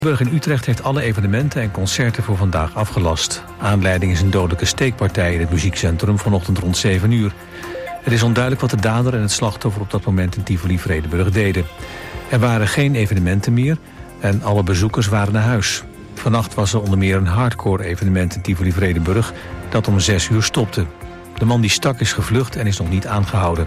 Burg in Utrecht heeft alle evenementen en concerten voor vandaag afgelast. Aanleiding is een dodelijke steekpartij in het muziekcentrum vanochtend rond 7 uur. Het is onduidelijk wat de dader en het slachtoffer op dat moment in Tivoli-Vredenburg deden. Er waren geen evenementen meer en alle bezoekers waren naar huis. Vannacht was er onder meer een hardcore evenement in Tivoli-Vredenburg dat om 6 uur stopte. De man die stak is gevlucht en is nog niet aangehouden.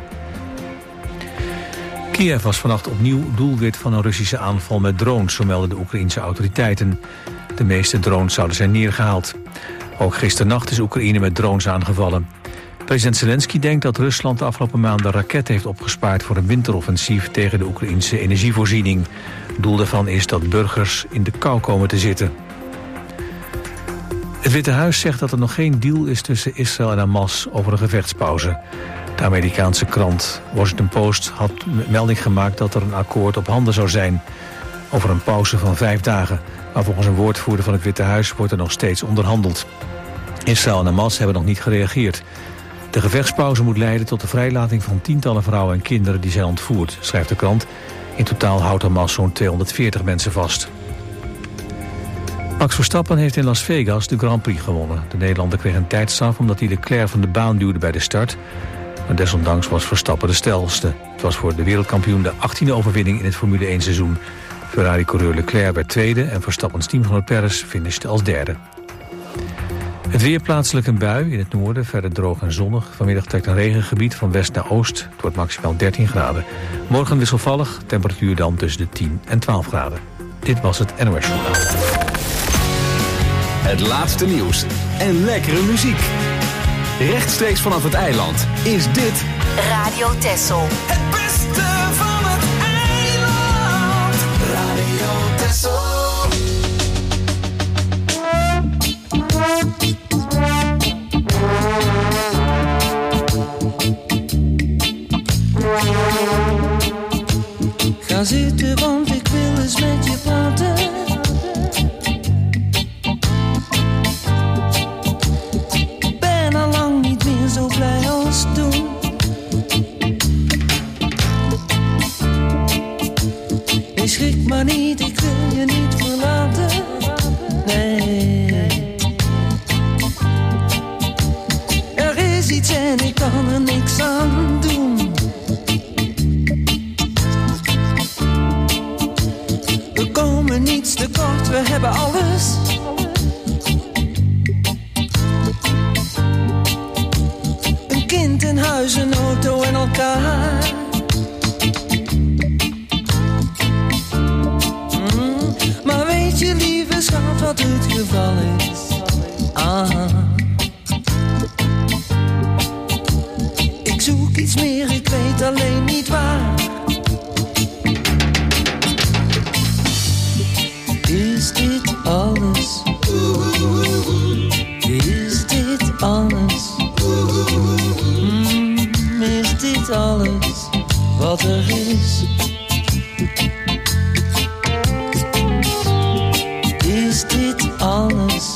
Kiev was vannacht opnieuw doelwit van een Russische aanval met drones, zo melden de Oekraïense autoriteiten. De meeste drones zouden zijn neergehaald. Ook gisternacht is Oekraïne met drones aangevallen. President Zelensky denkt dat Rusland de afgelopen maanden raketten heeft opgespaard voor een winteroffensief tegen de Oekraïense energievoorziening. Het doel daarvan is dat burgers in de kou komen te zitten. Het Witte Huis zegt dat er nog geen deal is tussen Israël en Hamas over een gevechtspauze. De Amerikaanse krant Washington Post had melding gemaakt dat er een akkoord op handen zou zijn over een pauze van 5 dagen. Maar volgens een woordvoerder van het Witte Huis wordt er nog steeds onderhandeld. Israël en Hamas hebben nog niet gereageerd. De gevechtspauze moet leiden tot de vrijlating van tientallen vrouwen en kinderen die zijn ontvoerd, schrijft de krant. In totaal houdt Hamas zo'n 240 mensen vast. Max Verstappen heeft in Las Vegas de Grand Prix gewonnen. De Nederlander kreeg een tijdstraf omdat hij Leclerc van de baan duwde bij de start. Maar desondanks was Verstappen de snelste. Het was voor de wereldkampioen de 18e overwinning in het Formule 1 seizoen. Ferrari-coureur Leclerc werd tweede en Verstappens teamgenoot Perez finishte als derde. Het weer, plaatselijk een bui in het noorden, verder droog en zonnig. Vanmiddag trekt een regengebied van west naar oost. Het wordt maximaal 13 graden. Morgen wisselvallig, temperatuur dan tussen de 10 en 12 graden. Dit was het NOS Journaal. Het laatste nieuws en lekkere muziek. Rechtstreeks vanaf het eiland is dit Radio Texel. Het beste van het eiland. Radio Texel. Ga zitten, want ik wil eens met je praten. Ben al lang niet meer zo blij als toen. Nee, schrik maar niet, ik wil je niet verlaten. Nee. Er is iets en ik kan er niks aan doen. We komen niets tekort, we hebben alles. Een kind, een huis, een auto en elkaar. Maar weet je, lieve schat, wat het geval is? Ik zoek iets meer, ik weet alleen niet waar. Is dit alles? Is dit alles? Is dit alles wat er is? Is dit alles?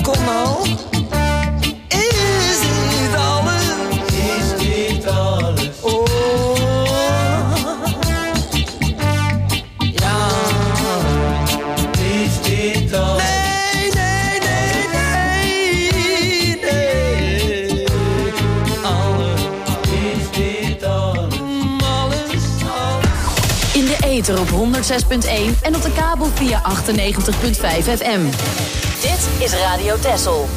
Kom nou. Is dit alles? Is dit alles? Oh. Ja. Is dit alles? Nee, nee, nee, nee, nee. Alles. Is dit alles? Alles, alles. In de ether op 106.1 en op de kabel via 98.5 FM. Dit is Radio Texel.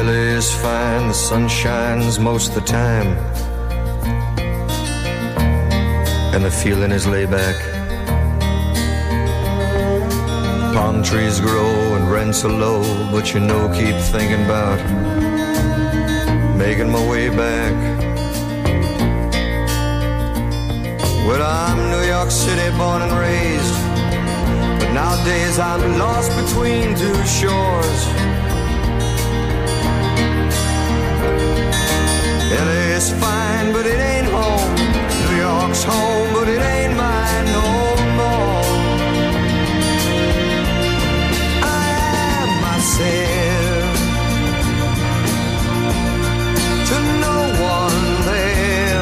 LA is fine, the sun shines most of the time, and the feeling is laid back. Palm trees grow and rents are low, but you know, keep thinking about making my way back. Well, I'm New York City born and raised, but nowadays I'm lost between two shores. LA is fine, but it ain't home. New York's home, but it ain't mine no more. I am myself to no one there,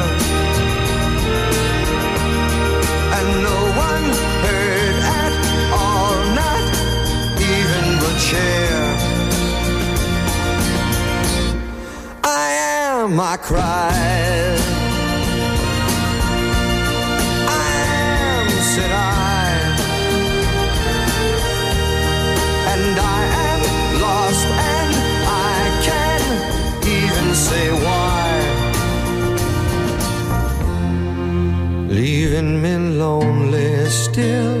and no one heard at all, not even the chair. I cried, I am, said I, and I am lost, and I can't even say why. Leaving me lonely still.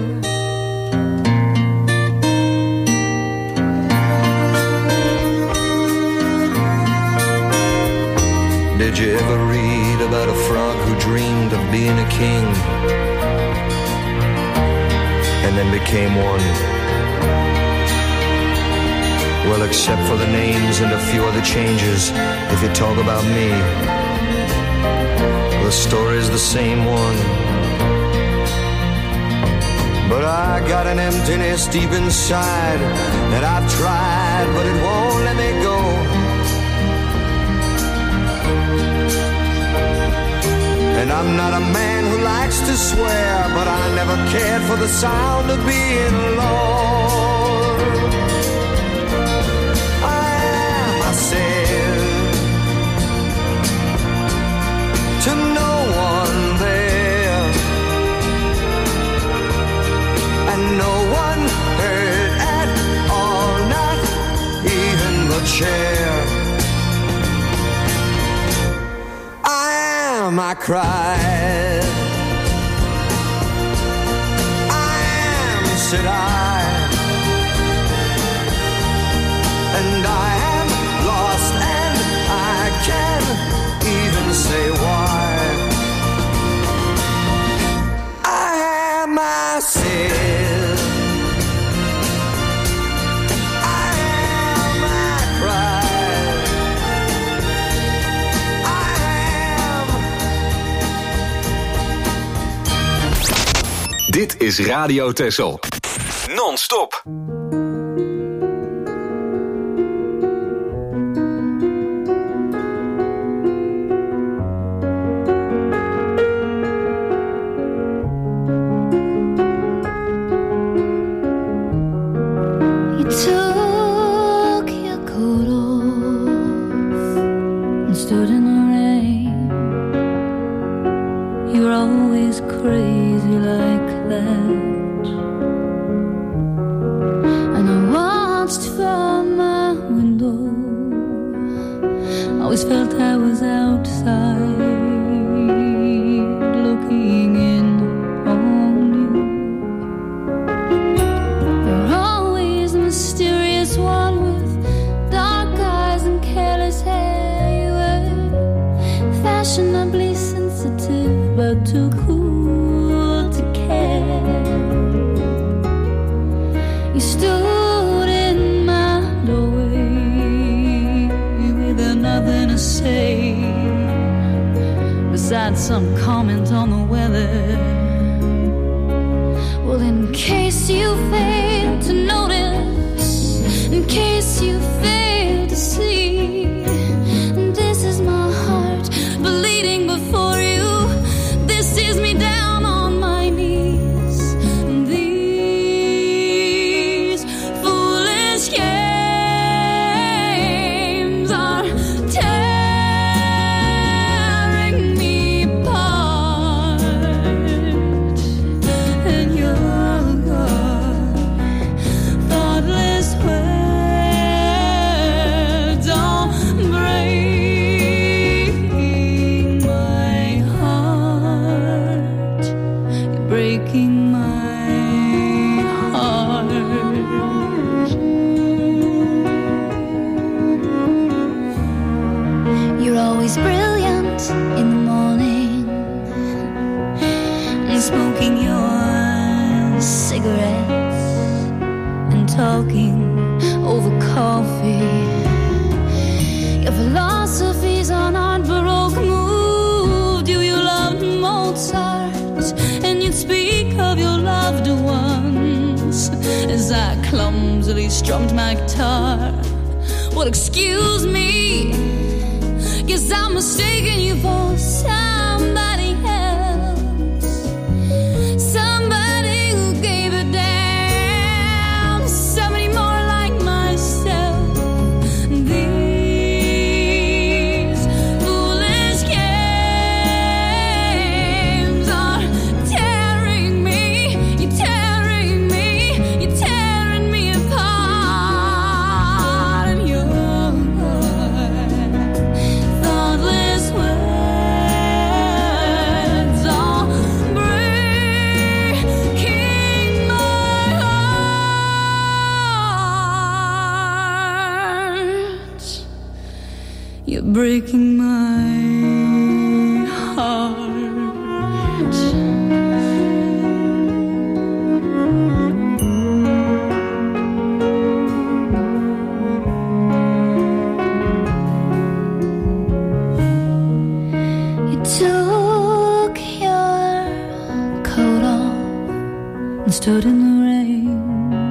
Did you ever read about a frog who dreamed of being a king and then became one? Well, except for the names and a few other changes, if you talk about me, the story's the same one. But I got an emptiness deep inside that I've tried, but it won't let me go. And I'm not a man who likes to swear, but I never cared for the sound of being alone. I am myself to no one there, and no one heard at all, not even the chair. I cried, I am, said I, and I am lost, and I can't even say why. I am myself, I am, I cried, I am. Dit is Radio Texel. Non-stop. Some comment on the weather. Well, in case you fail to notice, in case you fail to see, this is my heart bleeding before you. This is me down on my knees. These foolish games are You're always brilliant in the morning, and smoking your cigarettes and talking over coffee. Your philosophies on art Baroque moved you. You loved Mozart, and you'd speak of your loved ones as I clumsily strummed my guitar. Well, excuse me, guess I'm mistaking you for somebody else, somebody who gave a damn, somebody more like myself. These foolish games are tearing me, you're tearing me, you're tearing me apart. And your thoughtless words are breaking my heart. You're breaking my heart. You took your coat off and stood in the rain.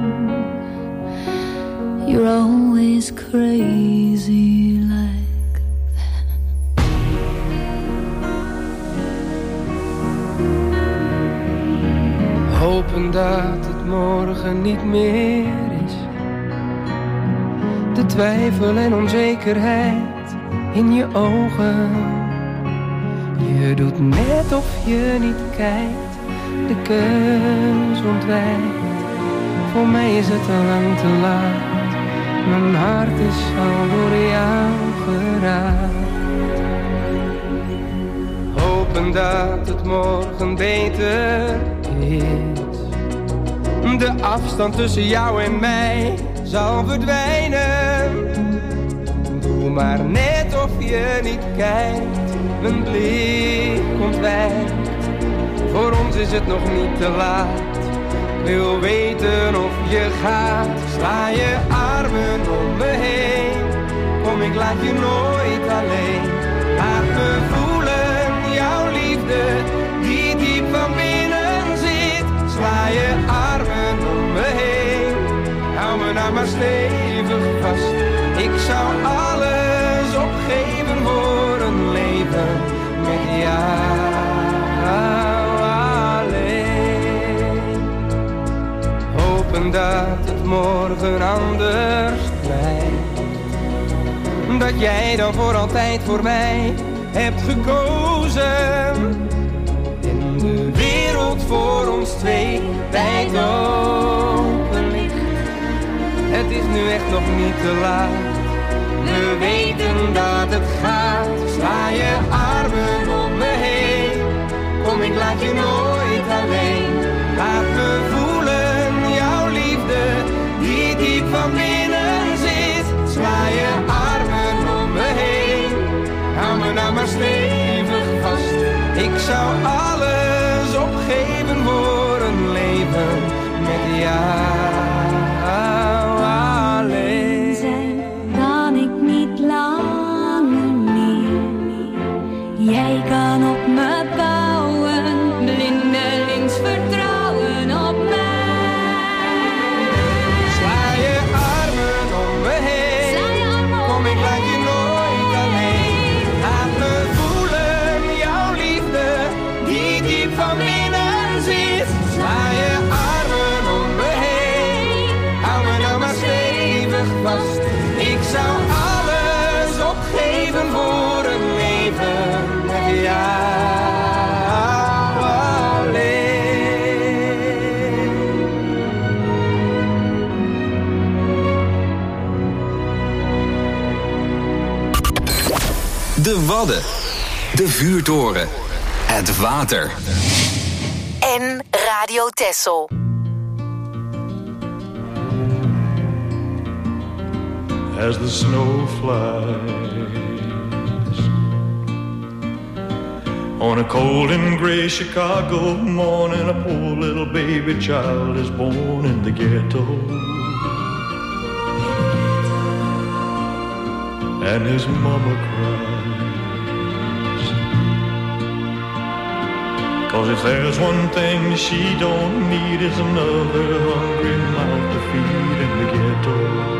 You're always crazy like that. Hopen dat het morgen niet meer is. De twijfel en onzekerheid in je ogen. Je doet net of je niet kijkt, de keus ontwijkt. Voor mij is het al lang te laat. Mijn hart is al door jou geraakt. Hopen dat het morgen beter is. De afstand tussen jou en mij zal verdwijnen. Doe maar net of je niet kijkt, mijn blik ontwijkt. Voor ons is het nog niet te laat. Ik wil weten of je gaat. Sla je armen om me heen. Kom, ik laat je nooit alleen. Laat me voelen jouw liefde die diep van binnen zit. Sla je armen om me heen. Hou me nou maar stevig vast. Ik zou alles opgeven voor een leven met jou alleen. Hopen dat het morgen anders blijft. Dat jij dan voor altijd voor mij hebt gekozen. En de wereld voor ons twee wijd open ligt. Het is nu echt nog niet te laat. We weten dat het gaat. Sla je armen om me heen. Kom, ik laat je nooit alleen. Laat me voelen jouw liefde die diep van binnen zit. Sla je armen om me heen. Hou me nou maar stevig vast. Ik zou alles opgeven voor een leven met jou alleen. Zijn kan ik niet langer meer. Jij kan op me bouwen, blindelings vertrouwen op mij. Sla je armen om me heen. Kom, ik laat je nooit alleen. Laat me voelen jouw liefde die diep van binnen zit. Sla je armen om me heen. Hou me nou maar stevig vast. Ik zou alles opgeven voor een leven met jou alleen. De Wadden. De Vuurtoren. Het water. En Radio Texel. As the snow flies On a cold and gray Chicago morning, a poor little baby child is born in the ghetto. And his mama cries, 'cause if there's one thing she don't need, is another hungry mouth to feed in the ghetto.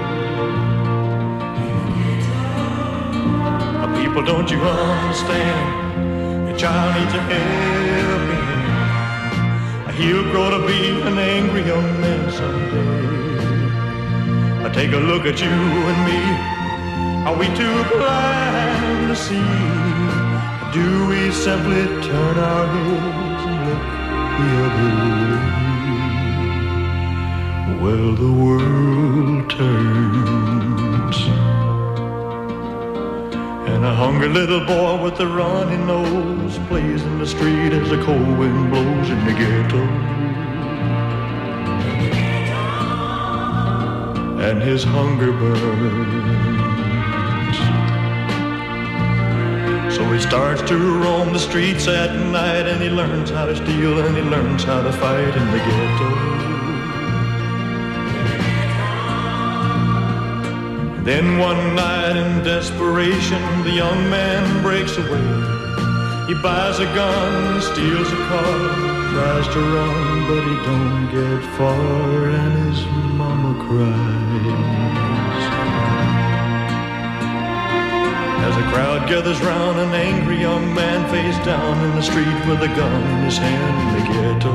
People, don't you understand? Your child needs a helping hand. He'll grow to be an angry young man someday. Take a look at you and me. Are we too blind to see? Do we simply turn our heads and look the other way? Well, the world turns, and a hungry little boy with a runny nose plays in the street as the cold wind blows in the ghetto. And his hunger burns, so he starts to roam the streets at night, and he learns how to steal and he learns how to fight in the ghetto. Then one night in desperation, the young man breaks away. He buys a gun, steals a car, tries to run, but he don't get far, and his mama cries. As a crowd gathers round, an angry young man face down in the street with a gun in his hand in the ghetto.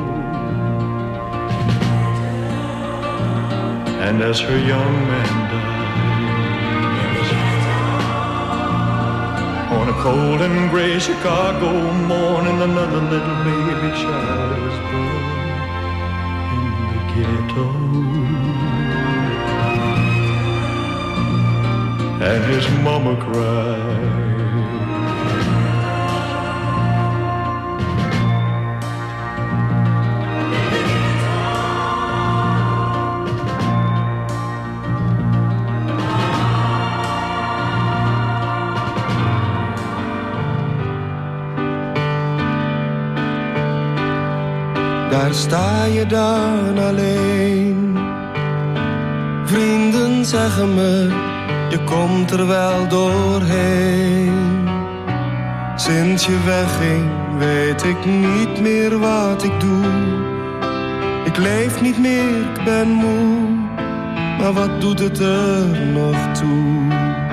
And as her young man dies, on a cold and gray Chicago morning, another little baby child is born in the ghetto. And his mama cries. Daar sta je dan alleen. Vrienden zeggen me, je komt er wel doorheen. Sinds je wegging, weet ik niet meer wat ik doe. Ik leef niet meer, ik ben moe, maar wat doet het er nog toe?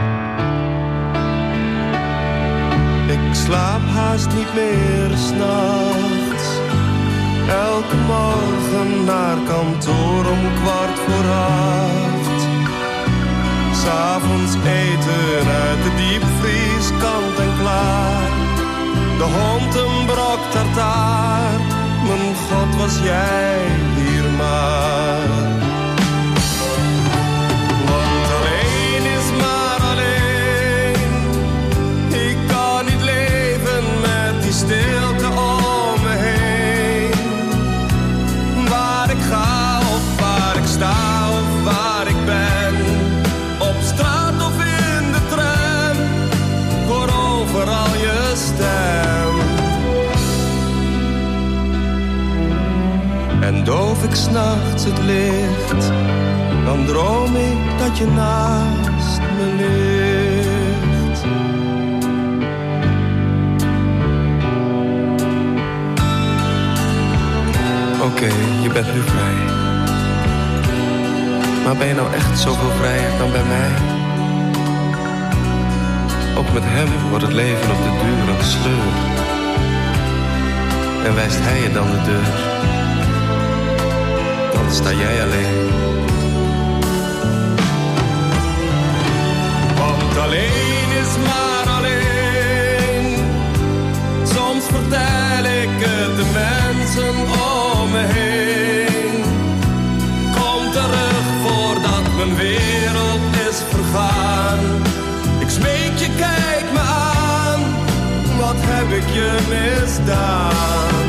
Ik slaap haast niet meer 's nachts. Elke morgen naar kantoor om 7:15. 'S'avonds eten uit de diepvries, kant en klaar. De hond een brok tartaar. Mijn God, was jij hier maar. Want alleen is maar alleen. Ik kan niet leven met die stilte om me heen. Waar ik ga of waar ik sta of waar ik ben, op straat of in de tram, hoor overal je stem. En doof ik 's nachts het licht, dan droom ik dat je naast me ligt. Oké, je bent nu vrij. Maar ben je nou echt zoveel vrijer dan bij mij? Ook met hem wordt het leven op de duur een sleur. En wijst hij je dan de deur, dan sta jij alleen. Want alleen is maar alleen. Soms vertel ik het de mensen om me heen. Kom terug voordat mijn wereld is vergaan. Ik smeek je, kijk me aan. Wat heb ik je misdaan?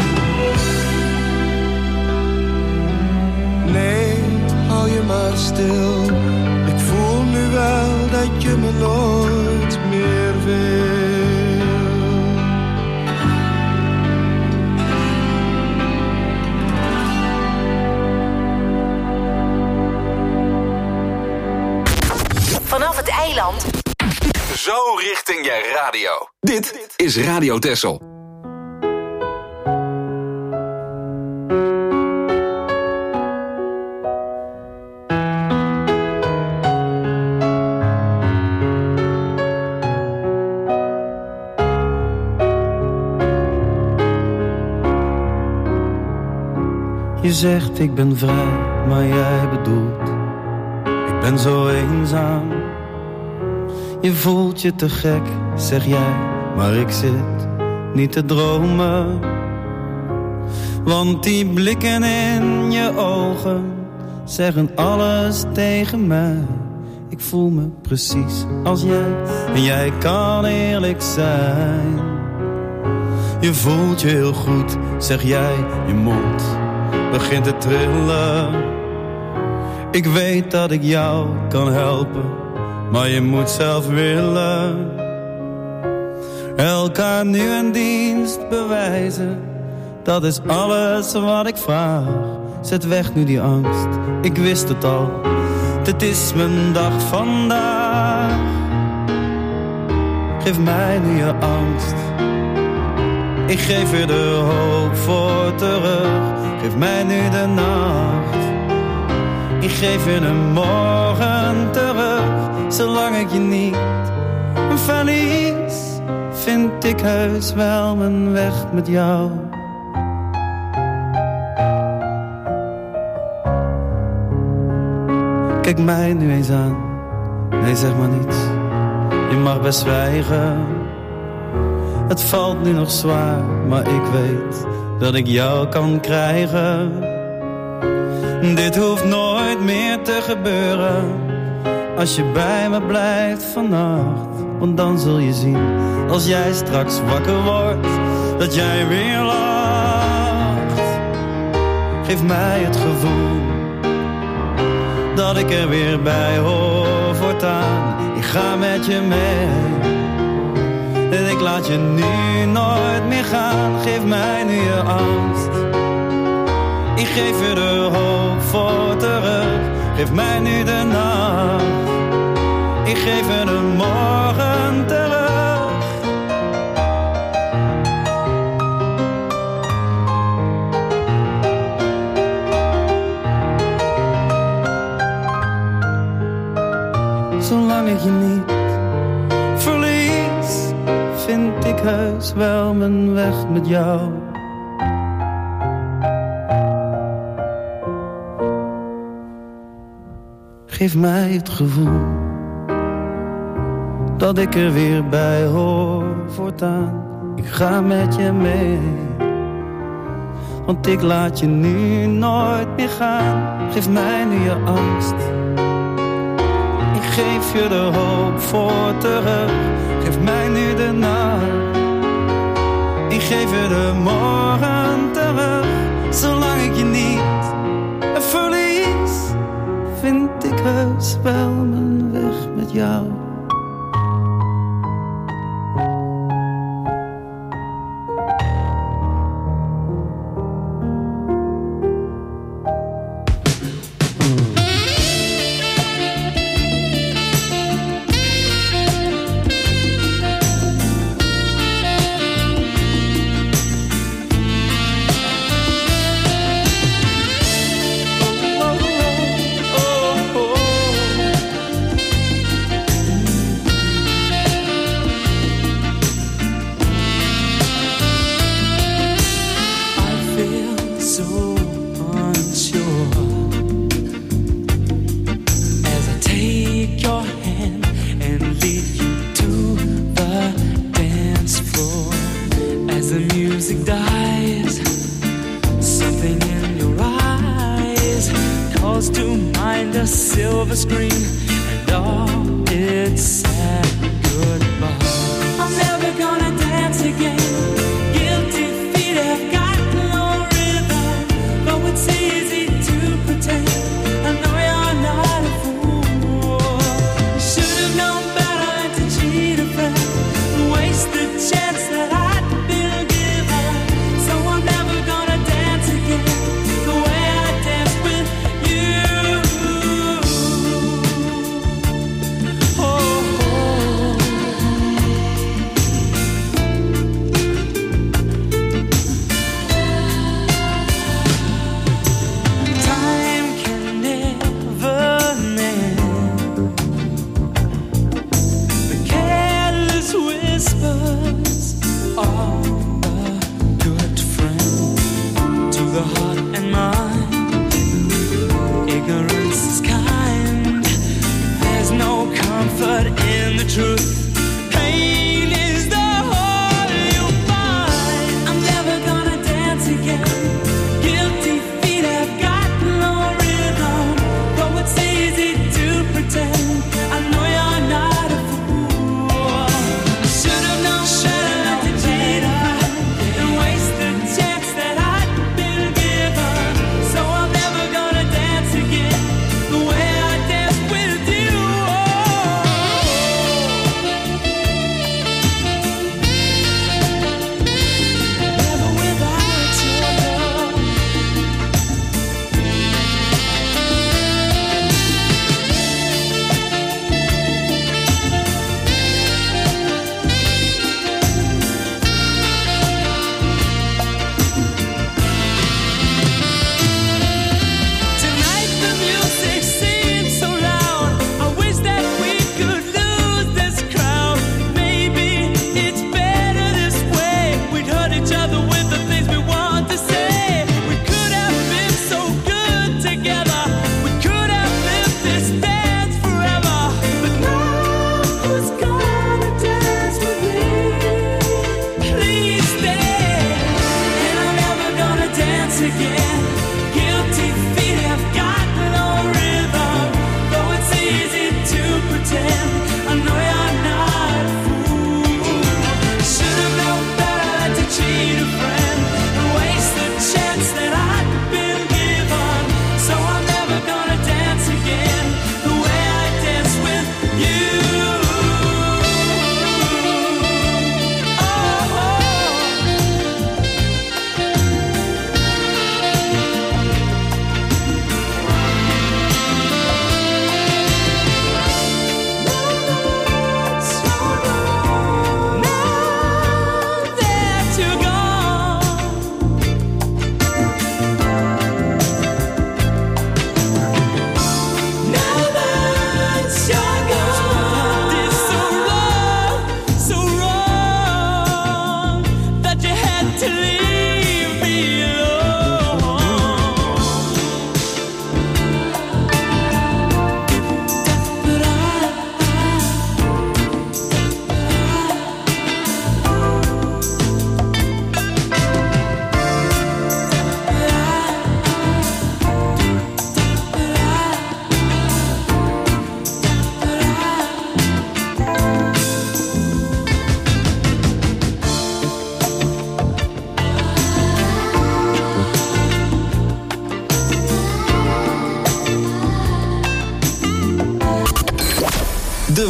Nee, hou je maar stil. Ik voel nu wel dat je me nooit meer wil. eiland. Zo richting je radio. Dit is Radio Texel. Je zegt ik ben vrij, maar jij bedoelt ik ben zo eenzaam. Je voelt je te gek, zeg jij, maar ik zit niet te dromen. Want die blikken in je ogen zeggen alles tegen mij. Ik voel me precies als jij en jij kan eerlijk zijn. Je voelt je heel goed, zeg jij, je mond begint te trillen. Ik weet dat ik jou kan helpen, maar je moet zelf willen. Elkaar nu een dienst bewijzen, dat is alles wat ik vraag. Zet weg nu die angst, ik wist het al, dit is mijn dag vandaag. Geef mij nu je angst, ik geef je de hoop voor terug. Geef mij nu de nacht, ik geef je de morgen terug. Zolang ik je niet verlies, vind ik heus wel mijn weg met jou. Kijk mij nu eens aan, nee zeg maar niets, je mag best zwijgen. Het valt nu nog zwaar, maar ik weet dat ik jou kan krijgen. Dit hoeft nooit meer te gebeuren, als je bij me blijft vannacht. Want dan zul je zien, als jij straks wakker wordt, dat jij weer lacht. Geef mij het gevoel dat ik er weer bij hoor voortaan. Ik ga met je mee en ik laat je nu nooit meer gaan. Geef mij nu je angst, ik geef je de hoop voor terug. Geef mij nu de nacht, ik geef je de morgen terug. Zolang ik je niet verlies, vind ik heus wel mijn weg met jou. Geef mij het gevoel dat ik er weer bij hoor voortaan. Ik ga met je mee, want ik laat je nu nooit meer gaan. Geef mij nu je angst, ik geef je de hoop voor terug. Geef mij nu de nacht, ik geef je de morgen terug. Zolang ik je niet verlies, vind ik heus wel mijn weg met jou.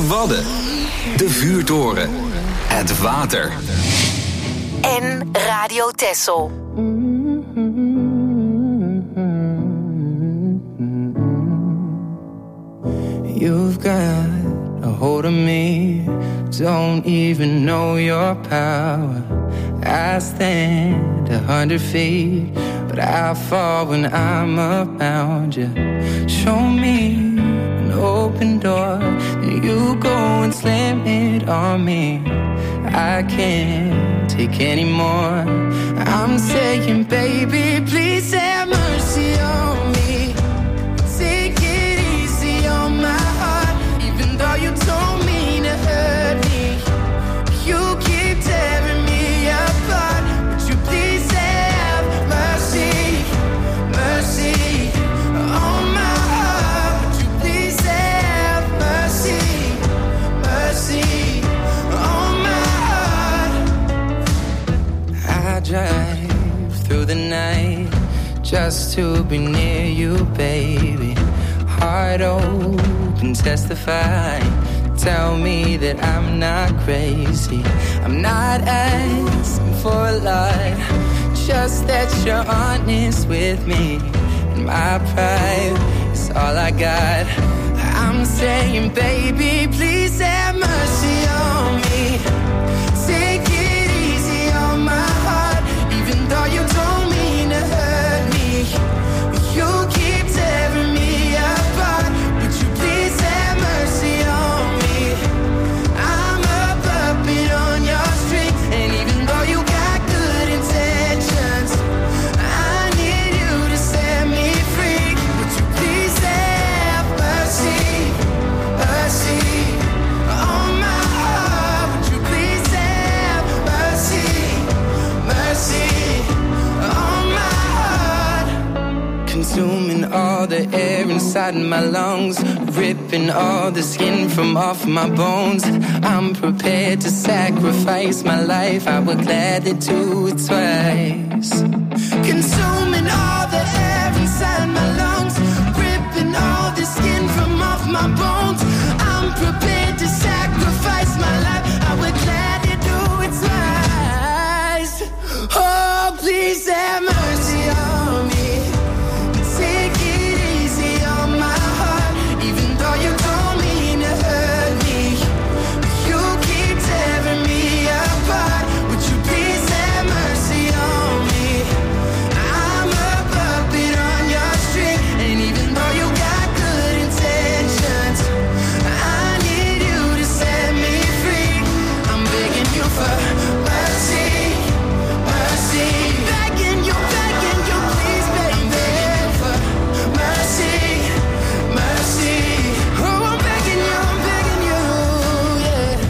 Wadden, de vuurtoren, het water. En Radio Texel. You've got a hold of me, don't even know your power. I stand 100 feet, but I fall when I'm around you. Show me an open door, then you go and slam it on me. I can't take any more. I'm saying, baby, please have mercy on me. Take it easy on my heart, even though you don't mean to hurt me. You keep tearing me apart, but you please have mercy, mercy on my heart. But you please have mercy, mercy on my heart. I drive through the night just to be near you, baby. Heart open, testify. Tell me that I'm not crazy. I'm not asking for a lot, just that you're honest with me. And my pride is all I got. I'm saying, baby, please have mercy on me. Take it easy on my heart, even though you don't mean to hurt me. You keep tearing me apart, would you please have mercy on me? I'm a puppet on your string, and even though you got good intentions, I need you to set me free. Would you please have mercy, mercy on my heart? Would you please have mercy, mercy on my heart? Consuming all the air inside my lungs, ripping all the skin from off my bones. I'm prepared to sacrifice my life, I would gladly do it twice. Consuming all the air inside my lungs, ripping all the skin from off my bones. I'm prepared to sacrifice my life, I would gladly do it twice. Oh, please have mercy on me. Take it easy on my heart, even though you don't mean to hurt me. You keep tearing me apart, would you please have mercy on me? I'm a puppet on your string, and even though you got good intentions, I need you to set me free. I'm begging you for mercy, mercy. Begging you, please, baby, for mercy, mercy. Oh, I'm begging you, yeah.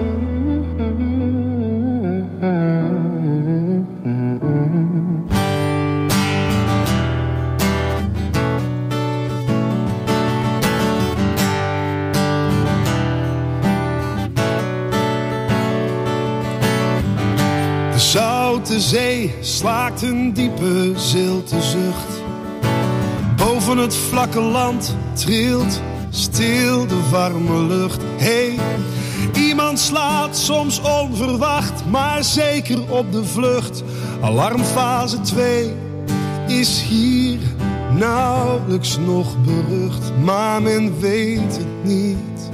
De zoute zee slaakt een diepe zilte zucht. Boven het vlakke land trilt stil de warme lucht. Hey, iemand slaat soms onverwacht, maar zeker op de vlucht. Alarmfase 2 is hier nauwelijks nog berucht, maar men weet het niet.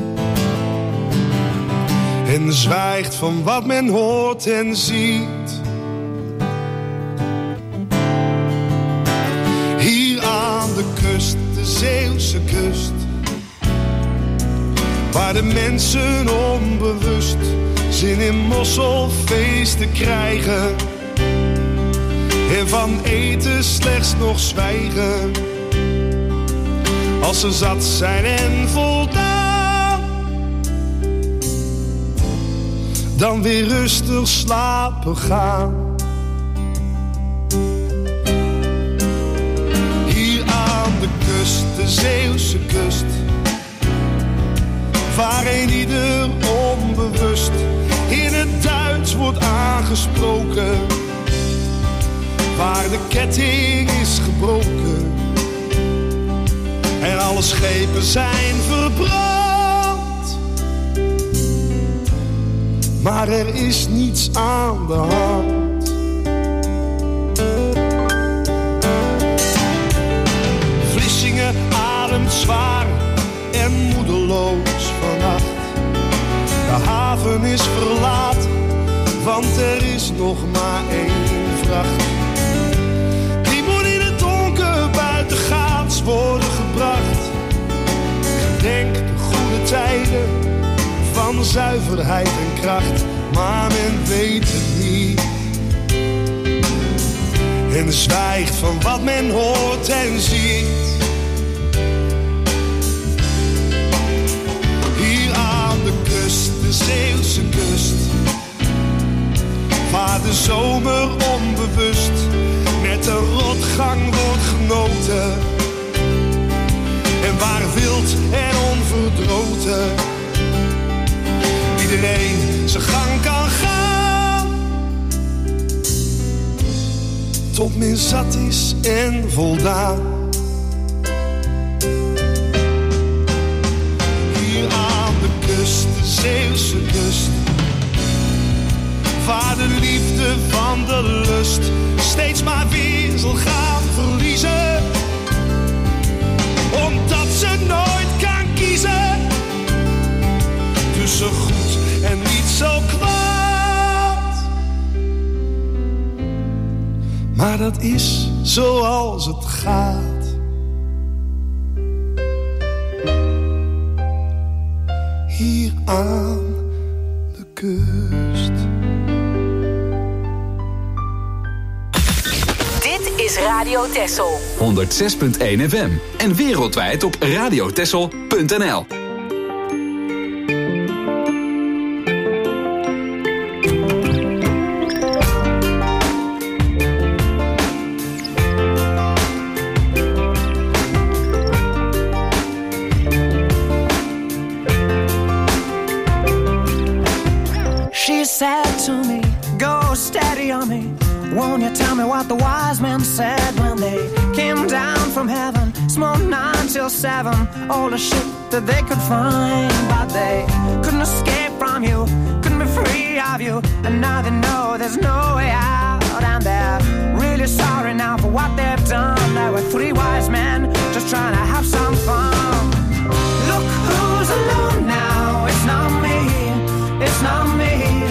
En zwijgt van wat men hoort en ziet. Hier aan de kust, de Zeeuwse kust, waar de mensen onbewust zin in mosselfeesten krijgen en van eten slechts nog zwijgen. Als ze zat zijn en voldaan, dan weer rustig slapen gaan. Hier aan de kust, de Zeeuwse kust, waar een ieder onbewust in het Duits wordt aangesproken, waar de ketting is gebroken en alle schepen zijn verbrand. maar er is niets aan de hand. Vlissingen ademt zwaar en moedeloos vannacht. De haven is verlaten, want er is nog maar één vracht. Die moet in het donker buitengaats worden gebracht. Gedenk de goede tijden van zuiverheid en kracht, maar men weet het niet. En zwijgt van wat men hoort en ziet. Hier aan de kust, de Zeeuwse kust, waar de zomer onbewust met een rotgang wordt genoten. En waar wild en onverdroten iedereen zijn gang kan gaan, tot men zat is en voldaan. Hier aan de kust, de Zeeuwse kust, waar de liefde van de lust steeds maar weer zal gaan verliezen, omdat ze nooit kan kiezen tussen goed en niet zo kwaad. Maar dat is zoals het gaat. Hier aan de kust. Dit is Radio Texel. 106.1 FM en wereldwijd op radiotexel.nl. She said to me, go steady on me. Won't you tell me what the wise men said when they came down from heaven? Smoked 9 till 7, all the shit that they could find. But they couldn't escape from you, couldn't be free of you. And now they know there's no way out. And they're really sorry now for what they've done. There were 3 wise men just trying to have some fun. Look who's alone now, it's not me, it's not me.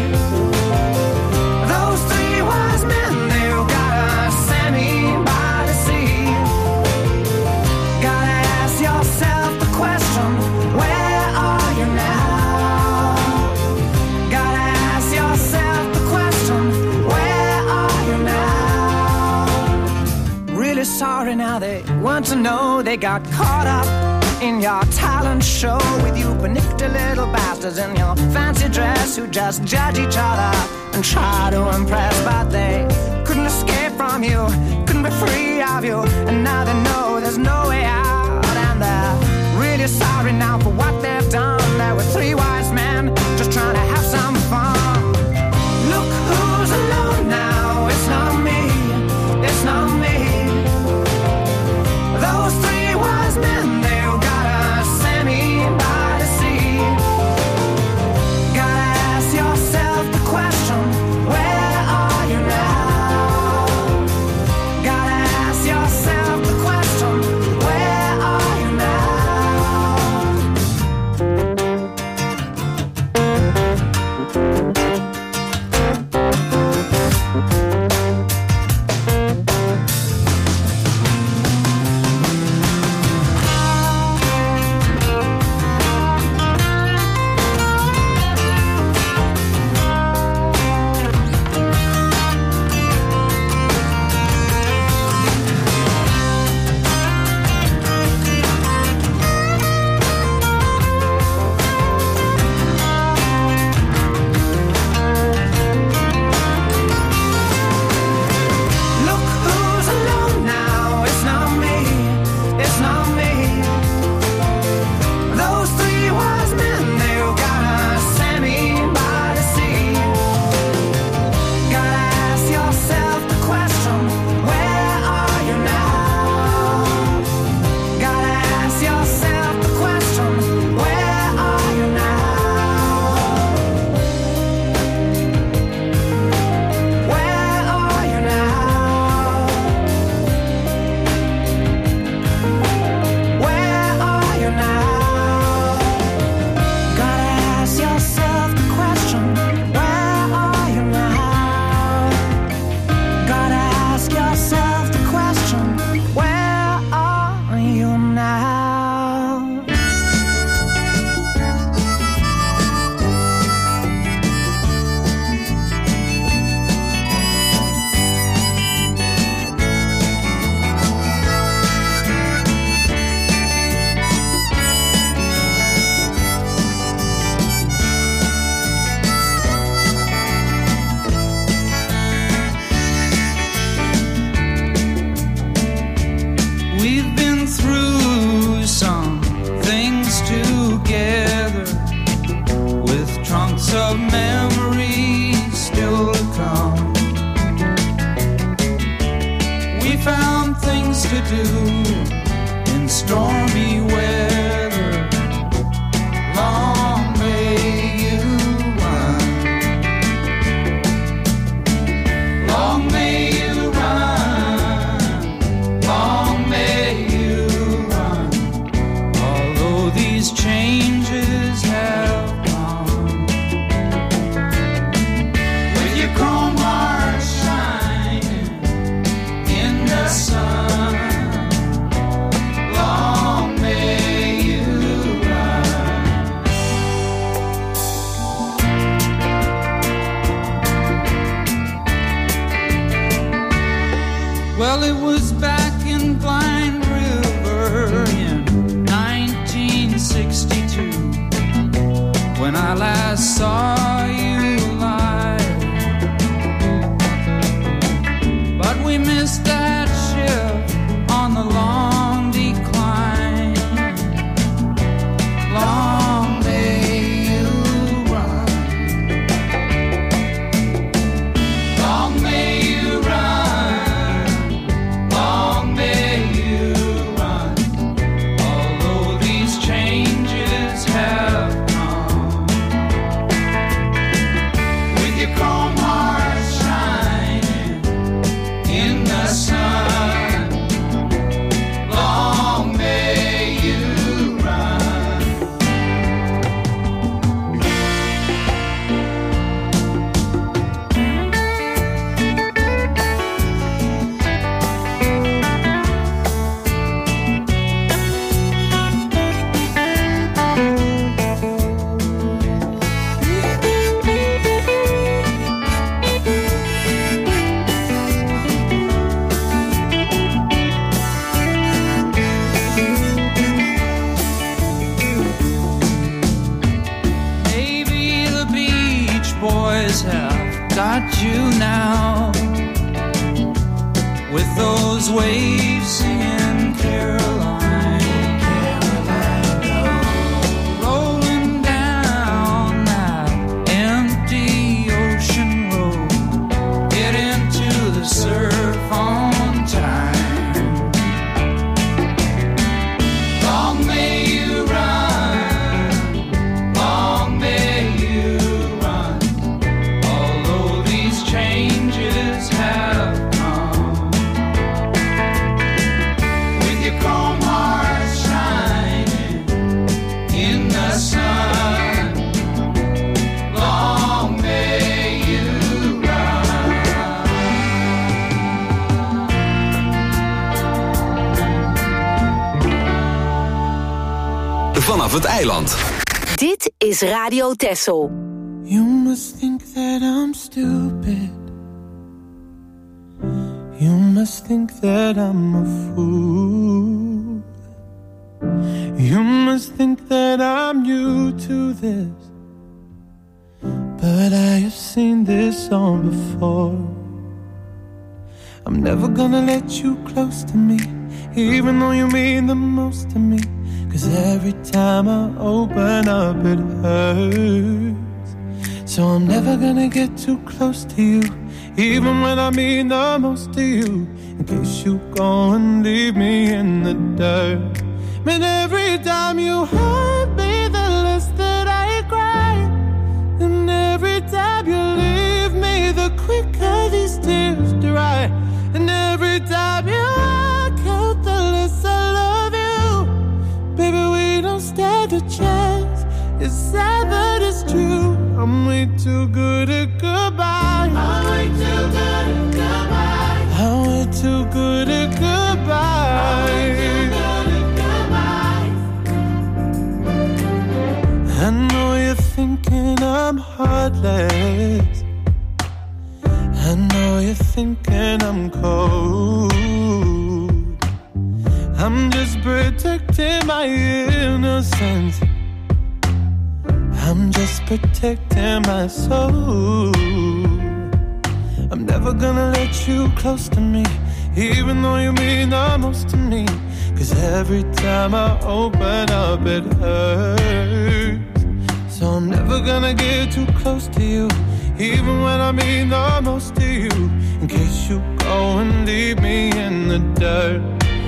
Those 3 wise men, they've got a Sammy by the sea. Gotta ask yourself the question, where are you now? Gotta ask yourself the question, where are you now? Really sorry now, they want to know they got caught up in your talent show with you panicked little bastards in your fancy dress who just judge each other and try to impress, but they couldn't escape from you, couldn't be free of you, and now they know there's no way out, and they're really sorry now for what they've done. There were 3 wise men just trying to have some fun. Look who's alone now, it's not me, it's not me. Those 3 wise men, they've got a Sammy by the sea. Gotta ask yourself the question, where are you now? Gotta ask yourself the question, where are you now? things to do in stormy weather. Long may you run. Long may you run. Long may you run. Although these changes have come, with your chrome heart shining in the sun, long may you run. Well, it was back in Blind River in 1962 when I last saw you live, but we missed that ship on the long decline. Long may you run. Long may you run. Long may you run. Although these changes have come, with your chrome heart shining in the sun, long may you run. Maybe the Beach Boys have got you now, with those waves singing Caroline, Caroline, rolling down that empty ocean road. Get into the surf on time. Long may you run. Long may you run. Although these changes have come, with your chrome heart shining in the sun, long may you run. Vanaf het eiland. Dit is Radio Texel. You must think that I'm stupid. You must think that I'm a fool. You must think that I'm new to this, but I have seen this all before. I'm never gonna let you close to me, even though you mean the most to me. 'Cause every time I open up it hurts. So I'm never gonna get too close to you, even when I mean the most to you, in case you go and leave me in the dirt. And every time you hurt me, the less that I cry. And every time you leave me, the quicker these tears dry. And every time you walk out, the less I love you. Baby, we don't stand a chance. It's sad but it's true. I'm way too good at goodbye. I'm way too good at goodbye. I'm way too good at goodbye. I know you're thinking I'm heartless. I know you're thinking I'm cold. I'm just protecting my innocence. I'm just protecting my soul. I'm never gonna let you close to me, even though you mean the most to me. 'Cause every time I open up it hurts. So I'm never gonna get too close to you, even when I mean the most to you, in case you go and leave me in the dirt.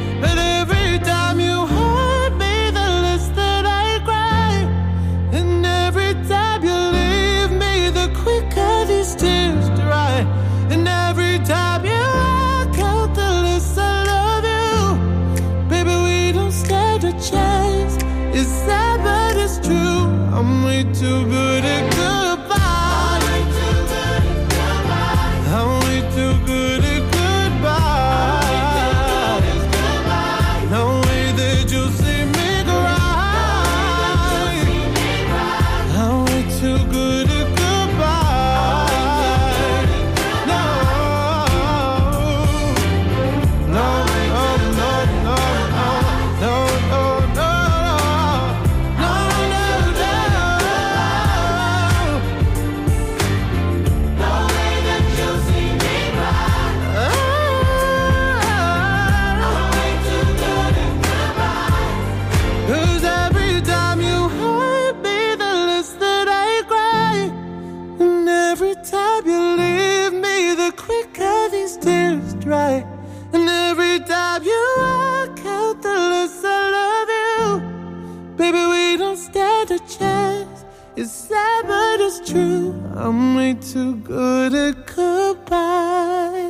quicker these tears dry. And every time you walk out, the less I love you. Baby, we don't stand a chance. It's sad, but it's true. I'm way too good at goodbye.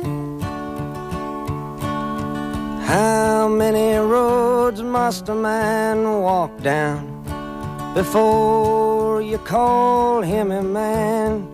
How many roads must a man walk down before you call him a man?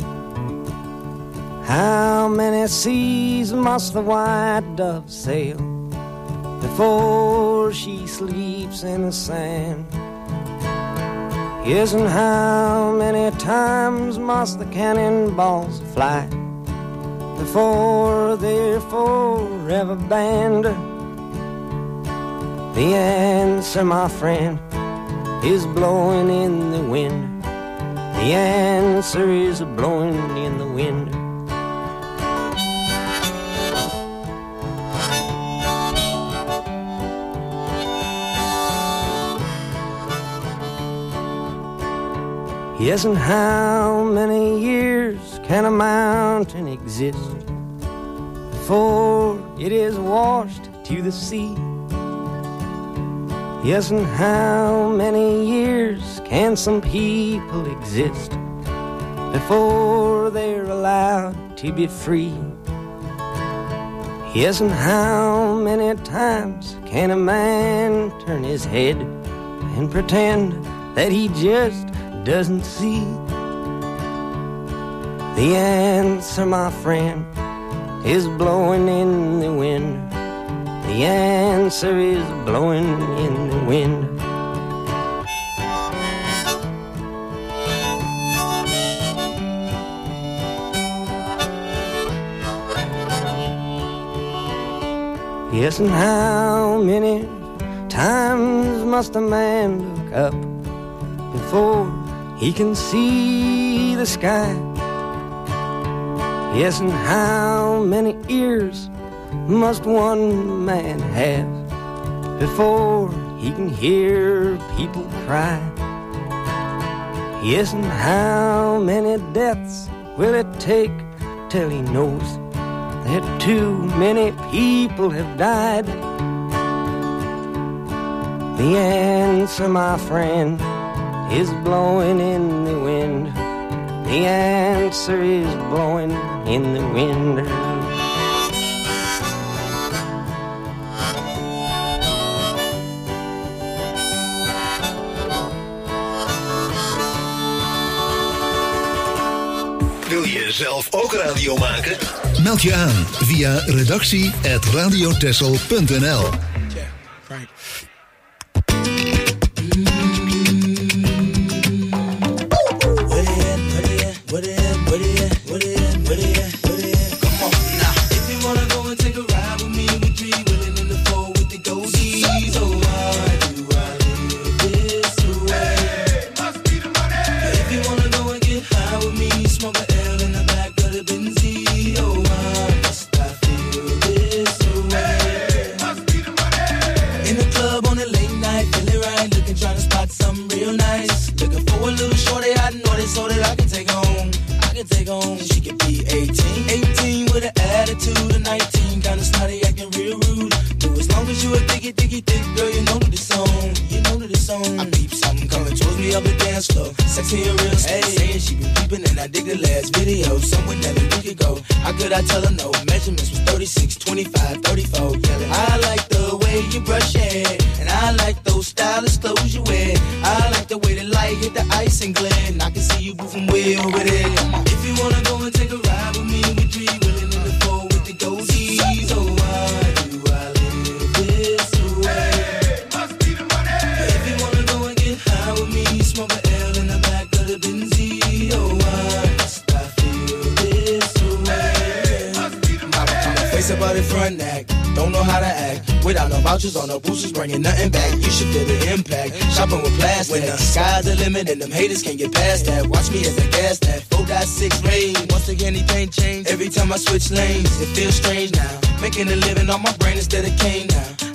How many seas must the white dove sail before she sleeps in the sand? Yes, and how many times must the cannonballs fly before they're forever banned? The answer, my friend, is blowing in the wind. The answer is blowing in the wind. Yes, and how many years can a mountain exist before it is washed to the sea? Yes, and how many years can some people exist before they're allowed to be free? Yes, and how many times can a man turn his head and pretend that he just doesn't see? The answer, my friend, is blowing in the wind. The answer is blowing in the wind. Yes, and how many times must a man look up before he can see the sky? Yes, and how many ears must one man have before he can hear people cry? Yes, and how many deaths will it take till he knows that too many people have died? The answer, my friend, is blowing in the wind. The answer is blowing in the wind. Wil je zelf ook radio maken? Meld je aan via redactie@radiotessel.nl. On the boosters bringing nothing back. You should feel the impact. Shopping with plastic. When the sky's the limit and them haters can't get past that. Watch me as I gas that 4.6 range. Once again, anything change. Every time I switch lanes, it feels strange now. Making a living on my brain instead of cane now.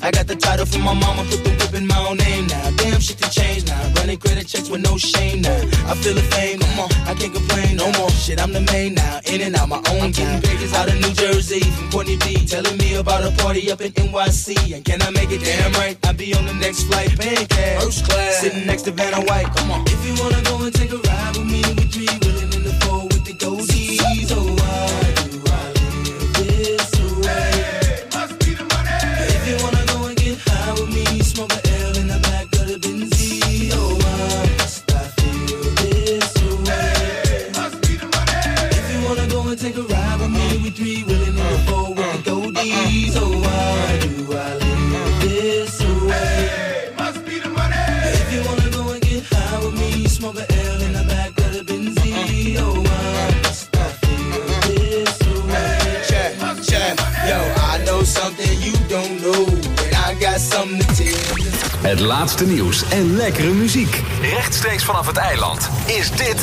I got the title from my mama, put the whip in my own name now. Damn, shit to change now. Running credit checks with no shame now. I feel the fame, come on, I can't complain no more. Shit, I'm the main now, in and out my own game. Pages out of New Jersey from Courtney B, telling me about a party up in NYC. And can I make it damn right? I'll be on the next flight, paying cash, first class, sitting next to Vanna White. Come on, if you wanna go and take a ride with me, we three willing in the four with the goldies. Oh, why do I live this way? Must be the money. If you wanna go and get high with me, smoke a L in the back of the Benz. Oh, why must I feel this way? Must be the money. If you wanna go and take a ride with me, we three willing in the four with the goldies. Oh, why do I live this way? Must be the money. If you wanna go and get high with me, smoke a L in the back of the Benz. Oh, why must I feel this way? Check. Yo, I know something you don't know, and I got something to tell you. Het laatste nieuws en lekkere muziek. Rechtstreeks vanaf het eiland is dit...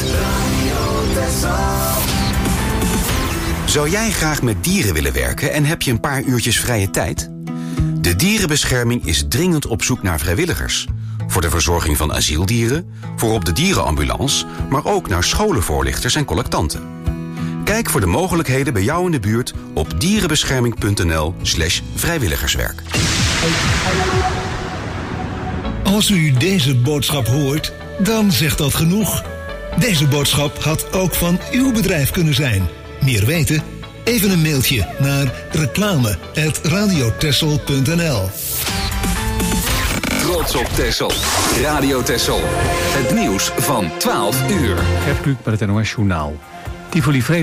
Zou jij graag met dieren willen werken en heb je een paar uurtjes vrije tijd? De Dierenbescherming is dringend op zoek naar vrijwilligers. Voor de verzorging van asieldieren, voor op de dierenambulance... maar ook naar scholenvoorlichters en collectanten. Kijk voor de mogelijkheden bij jou in de buurt op dierenbescherming.nl/vrijwilligerswerk. Als u deze boodschap hoort, dan zegt dat genoeg. Deze boodschap had ook van uw bedrijf kunnen zijn. Meer weten? Even een mailtje naar reclame@radiotessel.nl. Trots op Texel. Radio Texel. Het nieuws van 12 uur. Gert Kluk met het NOS Journaal. Tivoli